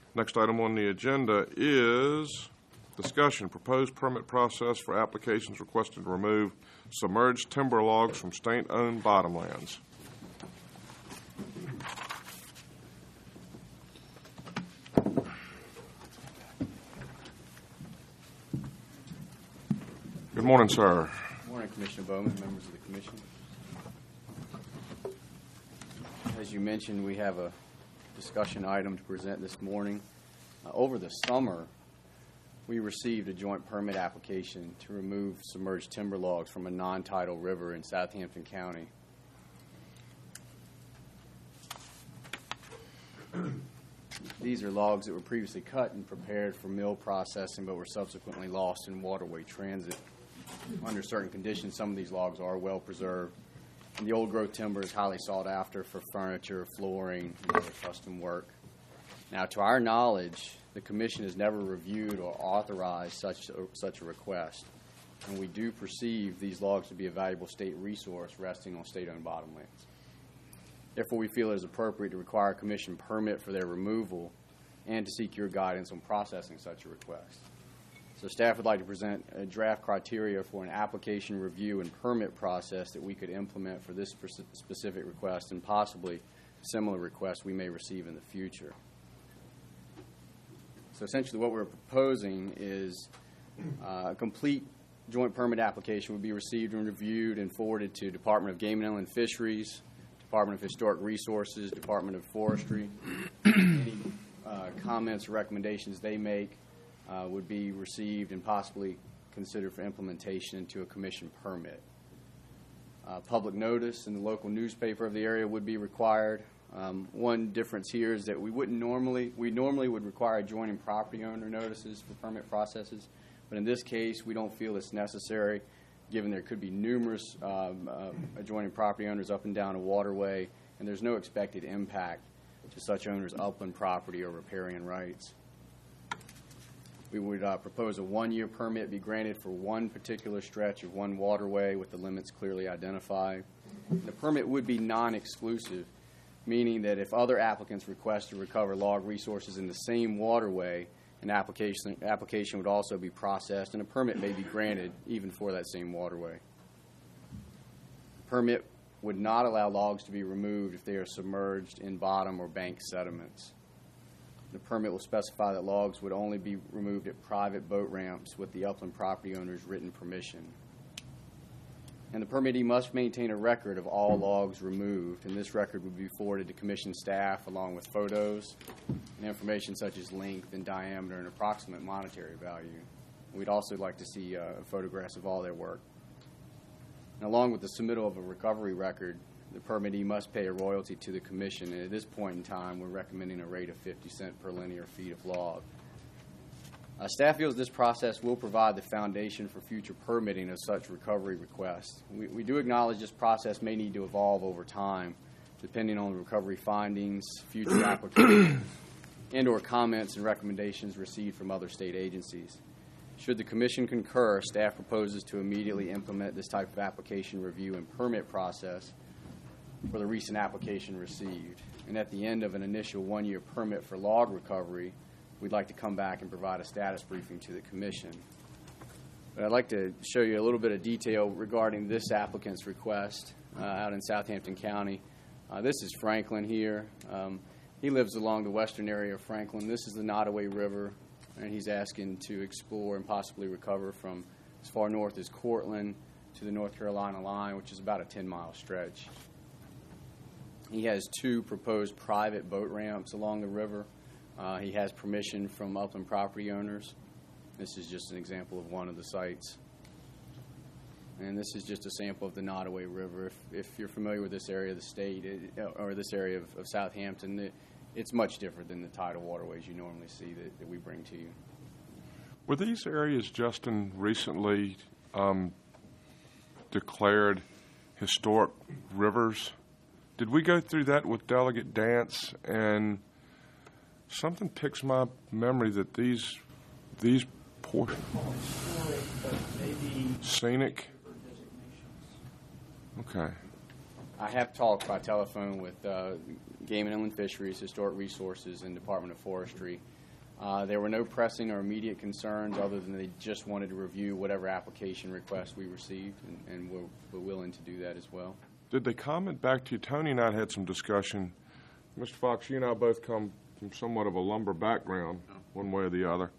Next item on the agenda is discussion, proposed permit process for applications requesting to remove submerged timber logs from state-owned bottomlands. Good morning, sir. Good morning, Commissioner Bowman, members of the Commission. As you mentioned, we have a discussion item to present this morning. Over the summer, we received a joint permit application to remove submerged timber logs from a non-tidal river in Southampton County. These are logs that were previously cut and prepared for mill processing but were subsequently lost in waterway transit. Under certain conditions, some of these logs are well preserved, and the old growth timber is highly sought after for furniture, flooring, and other custom work. Now, to our knowledge, the Commission has never reviewed or authorized such a request, and we do perceive these logs to be a valuable state resource resting on state-owned bottomlands. Therefore, we feel it is appropriate to require a Commission permit for their removal and to seek your guidance on processing such a request. So staff would like to present a draft criteria for an application review and permit process that we could implement for this specific request and possibly similar requests we may receive in the future. So essentially what we're proposing is a complete joint permit application would be received and reviewed and forwarded to Department of Game and Inland Fisheries, Department of Historic Resources, Department of Forestry. Any comments or recommendations they make would be received and possibly considered for implementation into a Commission permit. Public notice in the local newspaper of the area would be required. One difference here is that we normally would require adjoining property owner notices for permit processes, but in this case we don't feel it's necessary given there could be numerous adjoining property owners up and down a waterway, and there's no expected impact to such owners' upland property or riparian rights. We would propose a one-year permit be granted for one particular stretch of one waterway with the limits clearly identified. The permit would be non-exclusive, meaning that if other applicants request to recover log resources in the same waterway, an application would also be processed and a permit may be granted even for that same waterway. The permit would not allow logs to be removed if they are submerged in bottom or bank sediments. The permit will specify that logs would only be removed at private boat ramps with the upland property owner's written permission. And the permittee must maintain a record of all logs removed, and this record would be forwarded to Commission staff along with photos and information such as length and diameter and approximate monetary value. We'd also like to see photographs of all their work. And along with the submittal of a recovery record, the permittee must pay a royalty to the Commission, and at this point in time, we're recommending a rate of 50 cents per linear feet of log. Staff feels this process will provide the foundation for future permitting of such recovery requests. We do acknowledge this process may need to evolve over time, depending on the recovery findings, future applications, and or comments and recommendations received from other state agencies. Should the Commission concur, staff proposes to immediately implement this type of application review and permit process for the recent application received. And at the end of an initial one-year permit for log recovery, we'd like to come back and provide a status briefing to the Commission. But I'd like to show you a little bit of detail regarding this applicant's request out in Southampton County. This is Franklin here. He lives along the western area of Franklin. This is the Nottoway River, and he's asking to explore and possibly recover from as far north as Cortland to the North Carolina line, which is about a 10-mile stretch. He has two proposed private boat ramps along the river. He has permission from upland property owners. This is just an example of one of the sites. And this is just a sample of the Nottoway River. If you're familiar with this area of the state, or this area of Southampton, it's much different than the tidal waterways you normally see that we bring to you. Were these areas, Justin, recently declared historic rivers? Did we go through that with Delegate Dance? And something picks my memory that these scenic. Okay. I have talked by telephone with Game and Inland Fisheries, Historic Resources, and Department of Forestry. There were no pressing or immediate concerns other than they just wanted to review whatever application request we received, and we're willing to do that as well. Did they comment back to you? Tony and I had some discussion. Mr. Fox, you and I both come from somewhat of a lumber background, one way or the other.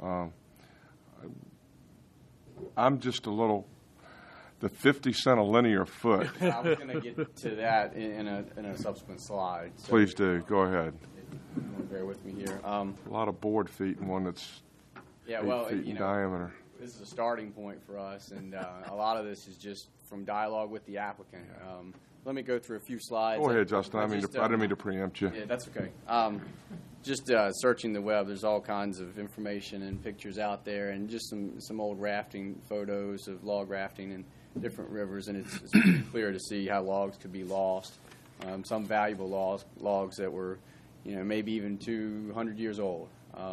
I'm just a little, the 50 cent a linear foot. I was going to get to that in a subsequent slide. So Please do. Go ahead. you want to bear with me here. A lot of board feet and one that's Yeah, 8 well, feet in you know, diameter. this is a starting point for us, and a lot of this is just from dialogue with the applicant. Let me go through a few slides. Go ahead, Justin. I didn't mean to preempt you. Yeah, that's okay. Just searching the web, there's all kinds of information and pictures out there, and just some old rafting photos of log rafting in different rivers, and it's pretty clear to see how logs could be lost. Some valuable logs that were, you know, maybe even 200 years old.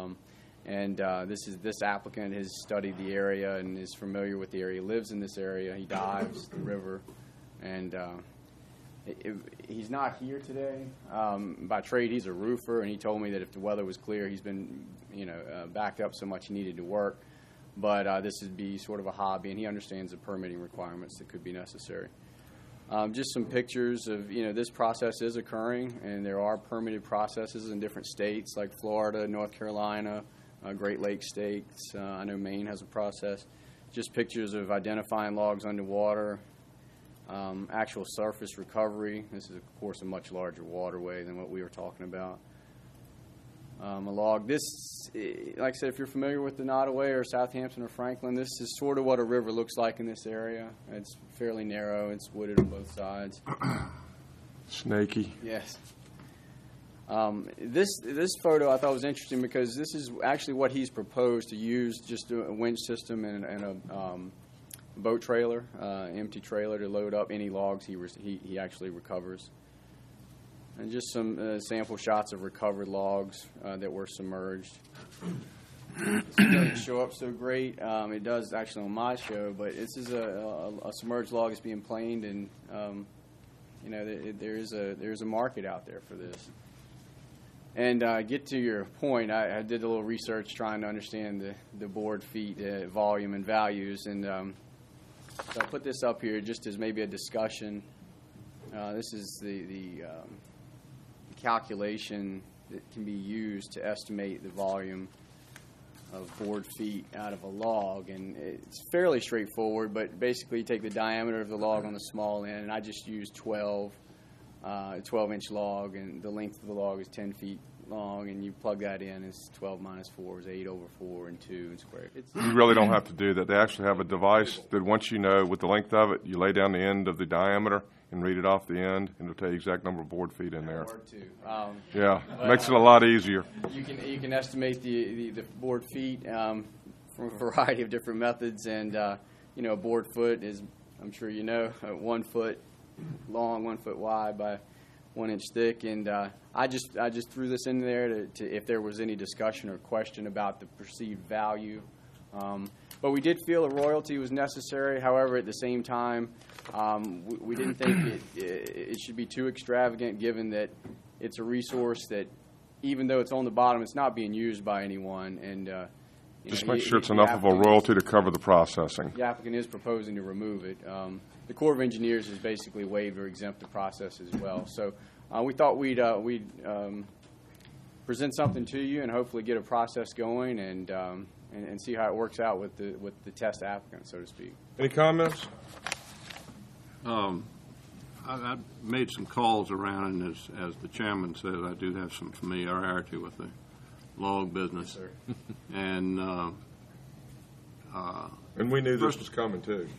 This applicant has studied the area and is familiar with the area, lives in this area. He dives the river, and he's not here today. By trade, he's a roofer, and he told me that if the weather was clear, he's been, backed up so much he needed to work. But this would be sort of a hobby, and he understands the permitting requirements that could be necessary. Just some pictures of, this process is occurring, and there are permitted processes in different states like Florida, North Carolina, Great Lakes states. I know Maine has a process. Just pictures of identifying logs underwater, actual surface recovery. This is, of course, a much larger waterway than what we were talking about. A log. This, like I said, if you're familiar with the Nottoway or Southampton or Franklin, this is sort of what a river looks like in this area. It's fairly narrow. It's wooded on both sides. Snaky. Yes. This photo I thought was interesting because this is actually what he's proposed to use, just a winch system and a boat trailer, empty trailer to load up any logs he actually recovers. And just some sample shots of recovered logs that were submerged. This doesn't show up so great. It does actually on my show, but this is a submerged log that's being planed, and there is a market out there for this. And get to your point, I did a little research trying to understand the board feet volume and values, and so I put this up here just as maybe a discussion. This is the calculation that can be used to estimate the volume of board feet out of a log, and it's fairly straightforward, but basically you take the diameter of the log on the small end, and I just used 12-inch log, and the length of the log is 10 feet long, and you plug that in, it's 12 minus 4 is 8 over 4 and 2 and squared. You really don't have to do that. They actually have a device that once you know with the length of it, you lay down the end of the diameter and read it off the end, and it'll tell you exact number of board feet in there. Yeah, makes it a lot easier. You can estimate the board feet from a variety of different methods, and a board foot is, I'm sure you know, 1 foot long, 1 foot wide by 1 inch thick, and I just threw this in there to if there was any discussion or question about the perceived value. But we did feel a royalty was necessary. However, at the same time, we didn't think it should be too extravagant, given that it's a resource that, even though it's on the bottom, it's not being used by anyone. And just make sure it's enough of a royalty to cover the processing. The applicant is proposing to remove it. The Corps of Engineers has basically waived or exempt the process as well. So we thought we'd present something to you and hopefully get a process going and see how it works out with the test applicant, so to speak. Any comments? I made some calls around, and as the chairman says, I do have some familiarity with the log business. Yes, sir. And we knew this was coming too.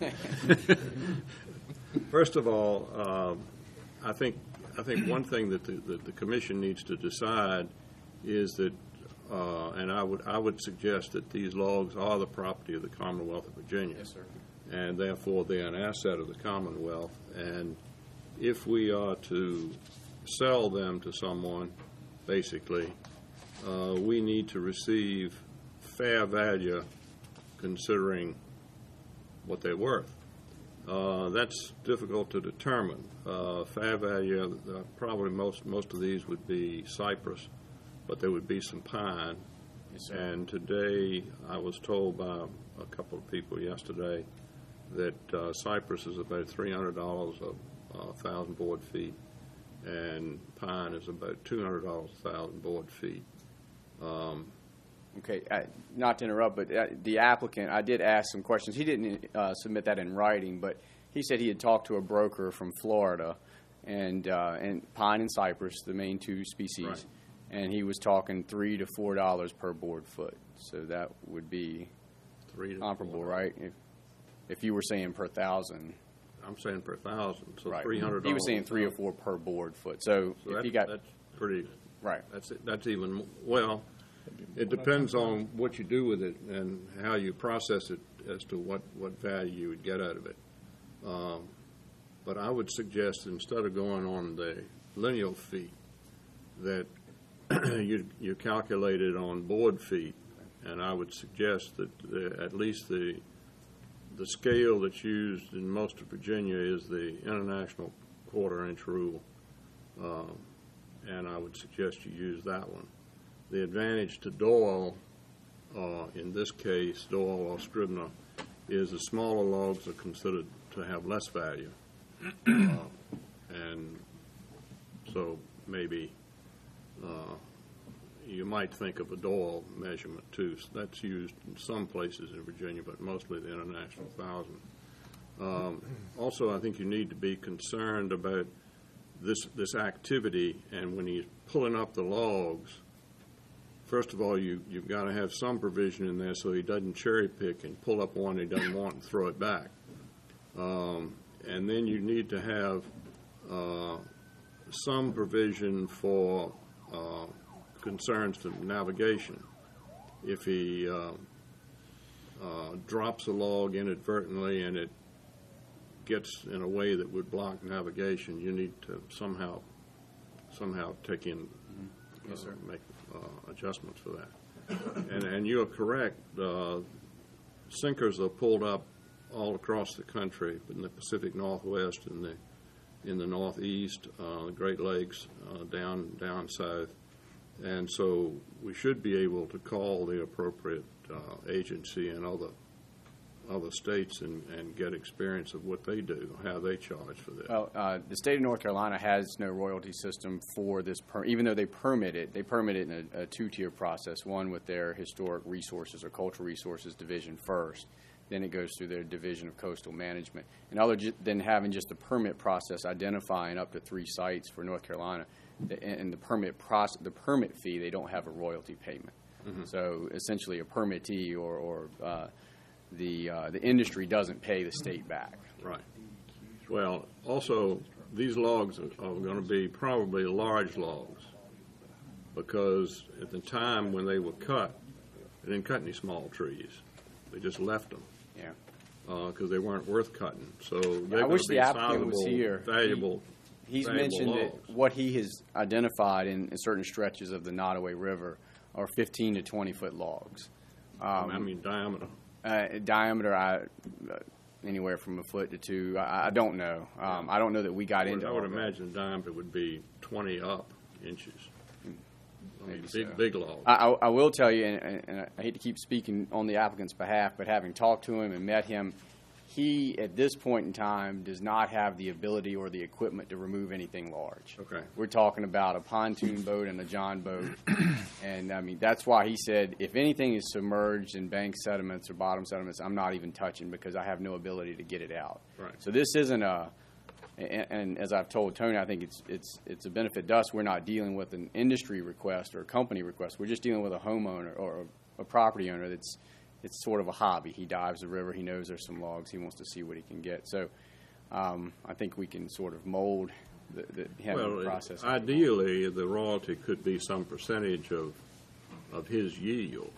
First of all, I think one thing that the commission needs to decide is that, and I would suggest that these logs are the property of the Commonwealth of Virginia. Yes, sir. And therefore they're an asset of the Commonwealth. And if we are to sell them to someone, basically, we need to receive fair value considering what they're worth. That's difficult to determine. Fair value, probably most of these would be cypress, but there would be some pine. Yes, sir. And today, I was told by a couple of people yesterday that cypress is about $300 a 1,000 board feet, and pine is about $200 a 1,000 board feet. Okay, not to interrupt, but the applicant, I did ask some questions. He didn't submit that in writing, but he said he had talked to a broker from Florida, and pine and cypress, the main two species, Right. and he was talking $3 to $4 per board foot. So that would be $3 to comparable, $4. right? If you were saying per 1,000, I'm saying per 1,000, so right? $300. He was saying 3 or 4 per board foot. So, So if you got that's pretty. right, That's even, well, it depends on what you do with it and how you process it as to what value you would get out of it. But I would suggest, instead of going on the lineal feet, that you calculate it on board feet, and I would suggest that at least the scale that's used in most of Virginia is the International Quarter-Inch Rule, and I would suggest you use that one. The advantage to Doyle, in this case, Doyle or Scribner, is the smaller logs are considered to have less value. And so maybe you might think of a Doyle measurement too. So that's used in some places in Virginia, but mostly the International 1,000. Also, I think you need to be concerned about this activity, and when he's pulling up the logs, first of all, you've got to have some provision in there so he doesn't cherry pick and pull up one he doesn't want and throw it back. And then you need to have some provision for concerns to navigation. If he drops a log inadvertently and it gets in a way that would block navigation, you need to somehow take in, Yes, sir. make adjustments for that. And you are correct. Sinkers are pulled up all across the country, in the Pacific Northwest and in the Northeast, the Great Lakes, down south. And so we should be able to call the appropriate agency in other states and get experience of what they do, how they charge for this. Well, the state of North Carolina has no royalty system for this, even though they permit it in a two-tier process, one with their historic resources or cultural resources division first, then it goes through their division of coastal management. And other than having just the permit process identifying up to 3 sites for North Carolina, and the permit fee, they don't have a royalty payment. Mm-hmm. So essentially a permittee or the industry doesn't pay the state back. Right. Well, also, these logs are going to be probably large logs, because at the time when they were cut, they didn't cut any small trees. They just left them. Yeah. Because they weren't worth cutting. So they're I going wish to be the applicant was sizable, here. valuable. He's valuable mentioned logs. that what he has identified in certain stretches of the Nottoway River are 15 to 20-foot logs. I mean diameter. Diameter, anywhere from a foot to 2. I don't know. I don't know that we got into I all would that. imagine diameter would be 20 up inches. I mean, Maybe so. big logs. I will tell you, and I hate to keep speaking on the applicant's behalf, but having talked to him and met him, he, at this point in time, does not have the ability or the equipment to remove anything large. Okay. We're talking about a pontoon boat and a john boat, and, I mean, that's why he said, if anything is submerged in bank sediments or bottom sediments, I'm not even touching, because I have no ability to get it out. Right. So this isn't and as I've told Tony, I think it's a benefit to us. We're not dealing with an industry request or a company request. We're just dealing with a homeowner or a property owner it's sort of a hobby. He dives the river. He knows there's some logs. He wants to see what he can get. So I think we can sort of mold the process. Ideally, the royalty could be some percentage of his yield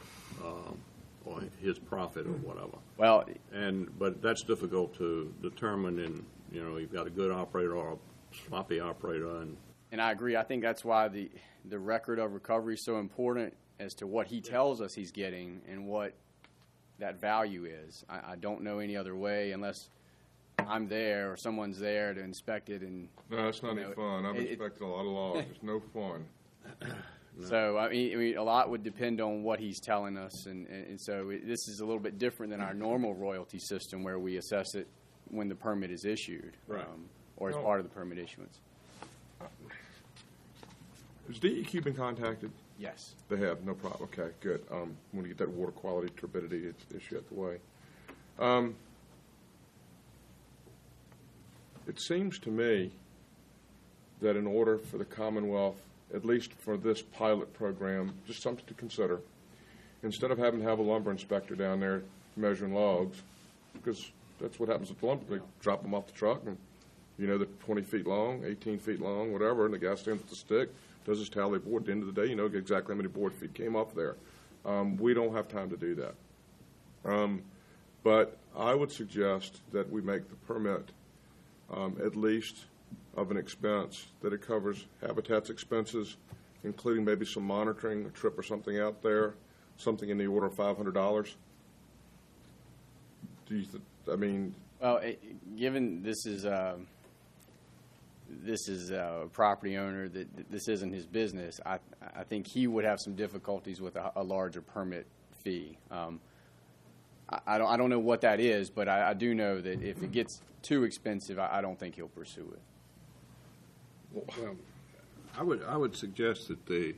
or his profit or whatever. Well, But that's difficult to determine in, you've got a good operator or a sloppy operator. And I agree. I think that's why the record of recovery is so important as to what he tells us he's getting and what that value is. I don't know any other way unless I'm there or someone's there to inspect it. And No, it's not any fun. I've inspected a lot of logs. It's no fun. So, I mean, a lot would depend on what he's telling us, and so this is a little bit different than our normal royalty system where we assess it when the permit is issued, Right. or as part of the permit issuance. Has DEQ been contacted? Yes. They have, no problem. Okay, good. Want to get that water quality turbidity issue out the way. It seems to me that in order for the Commonwealth, at least for this pilot program, just something to consider, instead of having to have a lumber inspector down there measuring logs, because that's what happens with the lumber, they drop them off the truck and they're 20 feet long, 18 feet long, whatever, and the guy stands with the stick, does his tally board. At the end of the day, you know exactly how many board feet came off there. We don't have time to do that. But I would suggest that we make the permit at least of an expense, that it covers Habitat's expenses, including maybe some monitoring, a trip or something out there, something in the order of $500. Do you, Well, given this is a property owner that this isn't his business, I think he would have some difficulties with a larger permit fee. I don't know what that is, but I do know that if it gets too expensive, I don't think he'll pursue it. Well, I would suggest that the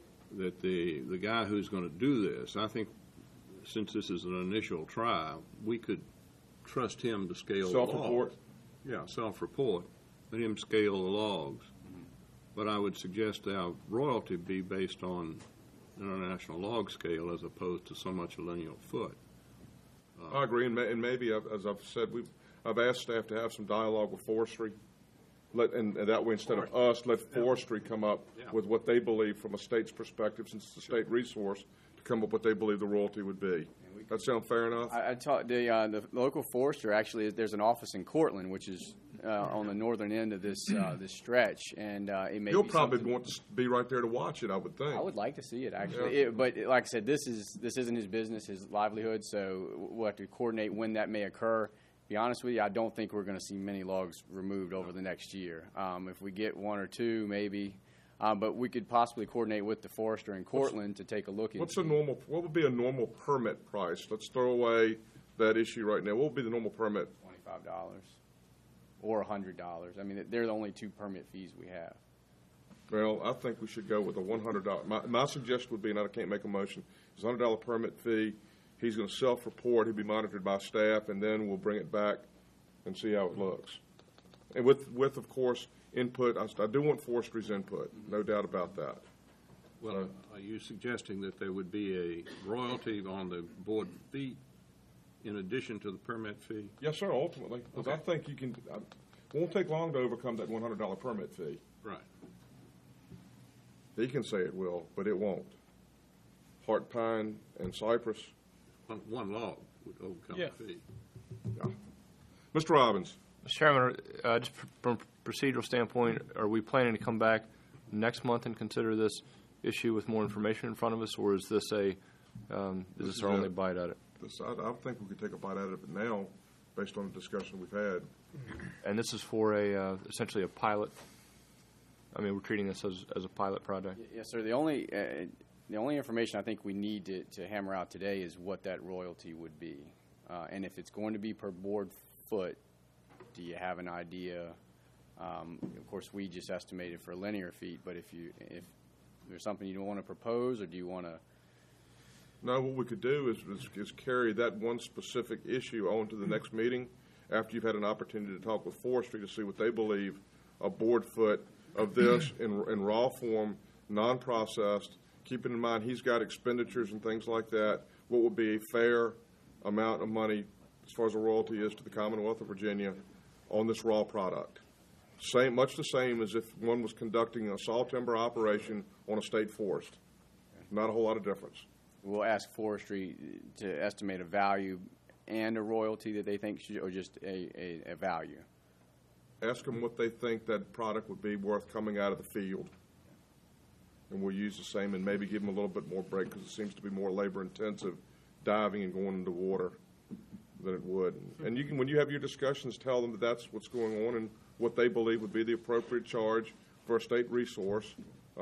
guy who's going to do this, I think, since this is an initial trial, we could trust him to scale the logs. Self-report? Yeah, self-report. Let him scale the logs. But I would suggest our royalty be based on international log scale as opposed to so much a linear foot. I agree, and maybe, as I've said, I've asked staff to have some dialogue with forestry, and that way, instead of us, let forestry come up with what they believe from a state's perspective, since it's a state resource, to come up what they believe the royalty would be. That sound fair enough? I talked the local forester. Actually, there's an office in Cortland, which is on the northern end of this stretch, and it may. You'll be probably something. want to be right there to watch it, I would think. I would like to see it actually, but like I said, this isn't his business, his livelihood. So we'll have to coordinate when that may occur. To be honest with you, I don't think we're going to see many logs removed over the next year. If we get one or two, maybe. But we could possibly coordinate with the forester in Cortland to take a look at. What would be a normal permit price? Let's throw away that issue right now. What would be the normal permit? $25 or $100. I mean, they're the only two permit fees we have. Well, I think we should go with a $100. My suggestion would be, and I can't make a motion, is a $100 permit fee. He's going to self-report. He'll be monitored by staff, and then we'll bring it back and see how it looks. And with of course, input. I do want forestry's input, no doubt about that. Well, are you suggesting that there would be a royalty on the board feet in addition to the permit fee? Yes, sir, ultimately. Because I think you can, it won't take long to overcome that $100 permit fee. Right. He can say it will, but it won't. Heart pine and cypress. One log would overcome the fee. Yeah. Mr. Robbins. Mr. Chairman, just from a procedural standpoint, are we planning to come back next month and consider this issue with more information in front of us, or is this our only bite at it? I think we could take a bite out of it now, based on the discussion we've had. And this is for essentially a pilot. I mean, we're treating this as a pilot project. Yes, sir. The only information I think we need to hammer out today is what that royalty would be, and if it's going to be per board foot. Do you have an idea? Of course, we just estimated for linear feet, but if there's something you don't want to propose, or do you want to? No, what we could do is carry that one specific issue on to the next meeting after you've had an opportunity to talk with forestry to see what they believe a board foot of this in raw form, non-processed, keeping in mind he's got expenditures and things like that, what would be a fair amount of money as far as a royalty is to the Commonwealth of Virginia on this raw product. Much the same as if one was conducting a saw timber operation on a state forest. Not a whole lot of difference. We'll ask forestry to estimate a value and a royalty that they think should, or just a value. Ask them what they think that product would be worth coming out of the field. And we'll use the same and maybe give them a little bit more break because it seems to be more labor intensive diving and going into water than it would. And you can, when you have your discussions, tell them that that's what's going on and what they believe would be the appropriate charge for a state resource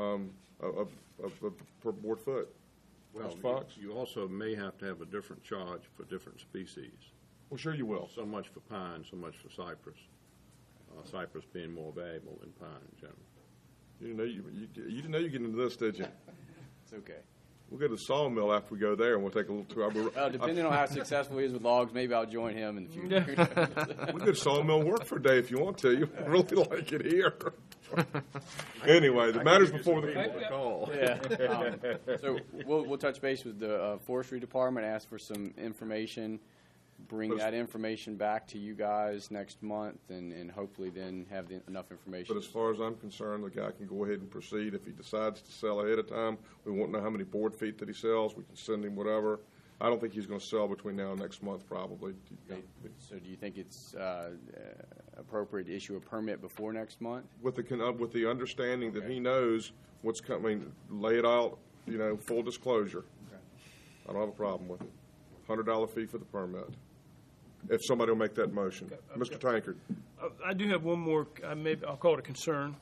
per board foot. Well, Mr. Fox? you also may have to have a different charge for different species. Well, sure you will. So much for pine, so much for cypress. Cypress being more valuable than pine in general. You didn't know you get into this, did you? It's okay. We'll go to the sawmill after we go there, and we'll take a little tour. Depending on how successful he is with logs, maybe I'll join him in the future. We could sawmill work for a day if you want to. You really like it here. Anyway, the matters before the Call. Yeah. So we'll touch base with the forestry department, ask for some information, bring that information back to you guys next month, and hopefully then have enough information. But as far as I'm concerned, the guy can go ahead and proceed. If he decides to sell ahead of time, we won't know how many board feet that he sells. We can send him whatever. I don't think he's going to sell between now and next month, probably. So do you think it's appropriate to issue a permit before next month? With the understanding that he knows what's coming, lay it out, full disclosure. Okay. I don't have a problem with it. $100 fee for the permit. If somebody will make that motion. Mr. Tankard. I do have one more, I'll call it a concern.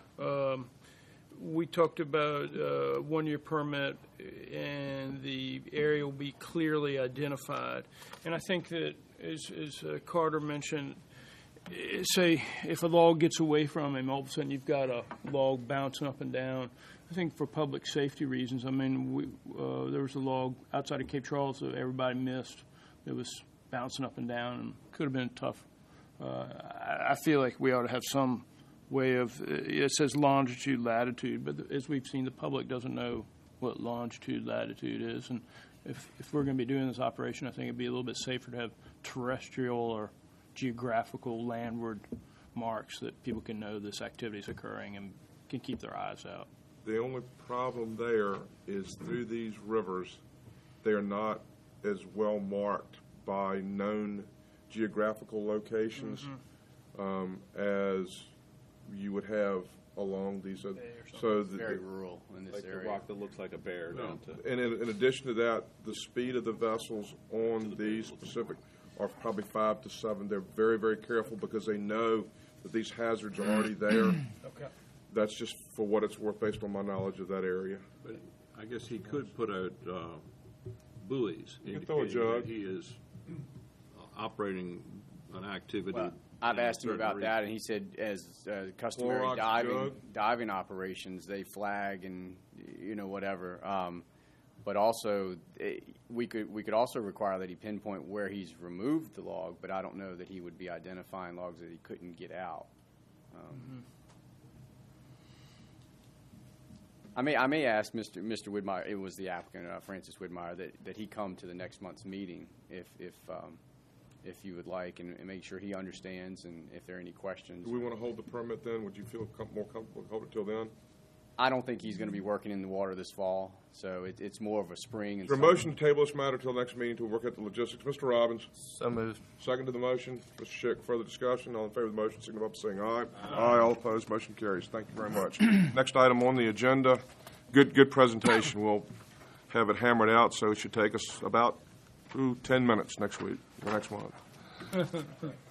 We talked about one-year permit, and the area will be clearly identified. And I think that, as Carter mentioned, say if a log gets away from him, all of a sudden you've got a log bouncing up and down. I think for public safety reasons, there was a log outside of Cape Charles that everybody missed. It was bouncing up and down, and could have been tough. I feel like we ought to have some way of, it says longitude, latitude, but as we've seen, the public doesn't know what longitude, latitude is. And if we're going to be doing this operation, I think it'd be a little bit safer to have terrestrial or geographical landward marks that people can know this activity is occurring and can keep their eyes out. The only problem there is through these rivers, they are not as well marked by known geographical locations as you would have along these. So Very rural in this area. The rock that looks like a bear. And in addition to that, the speed of the vessels on these specific are probably 5 to 7. They're very, very careful because they know that these hazards are already there. Okay. That's just for what it's worth based on my knowledge of that area. But I guess he could put out buoys could throw a indicating jug. that he is operating an activity. Well, I've asked him about that, and he said as customary Clorox diving operations, they flag and whatever. But also, we could also require that he pinpoint where he's removed the log, but I don't know that he would be identifying logs that he couldn't get out. I may ask Mr. Widmeyer. It was the applicant, Francis Widmeyer, that he come to the next month's meeting if you would like, and make sure he understands, and if there are any questions. Do we want to hold the permit then? Would you feel more comfortable hold it till then? I don't think he's going to be working in the water this fall, so it's more of a spring. And Is there a motion to table this matter till next meeting to work out the logistics? Mr. Robbins, So moved. second to the motion. Mr. Schick, further discussion. All in favor of the motion, signify by saying aye. Aye. All opposed, motion carries. Thank you very much. Next item on the agenda, good presentation. We'll have it hammered out, so it should take us about 10 minutes next week or next month.